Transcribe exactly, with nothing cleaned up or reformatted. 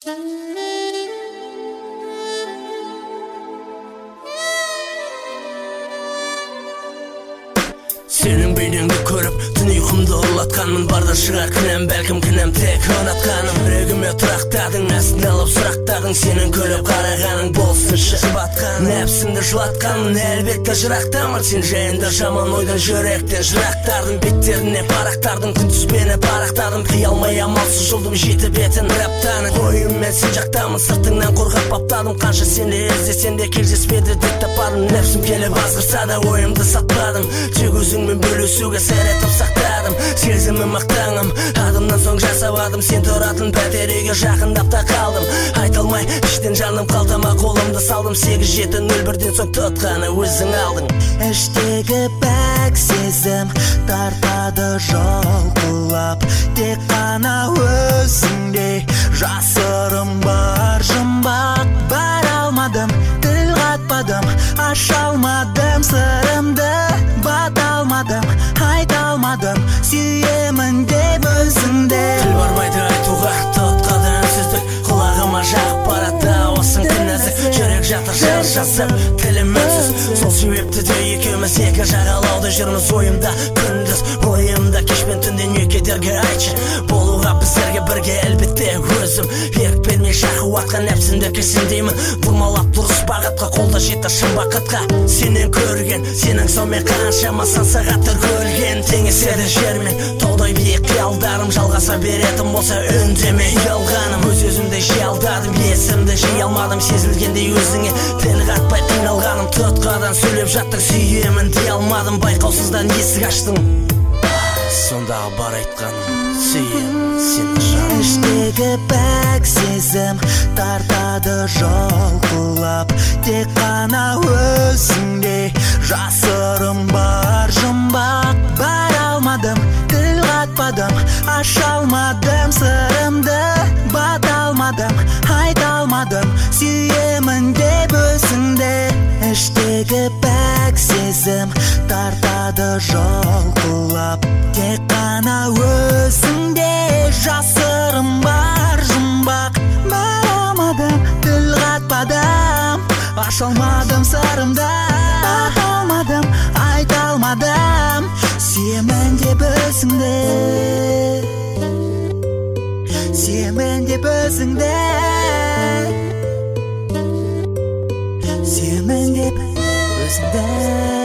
Senin beyningde körüp tün uykumda ulatkanmın. Barda шығар кінәм, бәлкім кінәм тек ұнатқаным. Жүрегіме тұрақтадың, астын алып сұрақтадың. Сенің көріп қарағаның болсыншы жұбатқан. Нәпсімді жылатқанмын, әлбетте жырақтамын. Сен жайында жаман ойдан жүректен жырақтардың. Беттеріне парақтардың, күнтізбені парақтадым. Қиялмай амалсыз жұлдым жеті бетін раптаның. Ойыммен сен жақтамын, сыртыңнан қорғап баптадым. Қанша сенде іздесен де кездеспеді деп таппадым. Нәпсім келіп азғырса да ойымды сатпадым. Тек өзіңмен бөлісуге сәр етіп сақтадым. Сезімім мақтаңым, адымнан соң жасабадым. Сен тұратын пәтереге жақындап та қалдым. Айтылмай іштен жаным қалтама қолымды салдым. Сегіз жеті нөл бірден соң тұтқаны өзің алдың. Іштегі пәк сезім тартады жалқылап. Тек қана өзіңде жасырым бар жұмбақ. Бара алмадым, тіл қатпадым, аша алмадым сырымды. Бата алмадым, айта алмадым, сүйемін деп өзіңде. Тіл бармайды айтуға, тұтқады үнсіздік. Құлағыма жағып барады осың кінәзік. Жүрек жатыр жар жазып, тілім үнсіз. Сол себепті де екеуміз екі жағалауда жүрміз. Ойымда күндіз, ойымда кешпен түнде не кедергі айтшы. Болуға біздерге бірге әлбетте өзім. Ерік бермей шақы атқан нәпсімді кесіндеймін. Бұрмалап дұрыс бағытқа, қолда жетті шын бақытқа. Сенен көрген, сенің сонымен қаншама сан сағаттар көрген. Теңеседі жермен таудай биік қиялдарым. Жалғаса беретін болса үндемей ұялғаным. Өз-өзімді жей алдадым, есімді жей алмадым. Сезілгендей өзіңе тіл қатпай қиналғаным. Тұтқадан сөйлеп жаттың, сүйемін дей алмадым. Байқаусыздан есік аштың, сондағы бар айтқаным, сүйемін сені жаным. Іштегі пәк сезім тартады жалқылап. Тек қана өзіңде жасырым бар жұмбақ. Бара алмадым, тіл қатпадым, аша алмадым сырымды. Бата алмадым, айта алмадым, сүйемін деп өзіңде. Іштегі пәк сезім тартады жалқылап. Тек қана өзіңде жасырым бар жұмбақ. Бара алмадым, тіл қатпадым, аша алмадым сырымды. Бата алмадым, айта алмадым, сүйемін деп өзіңде. Сүйемін деп өзіңде. Сүйемін деп өзіңде.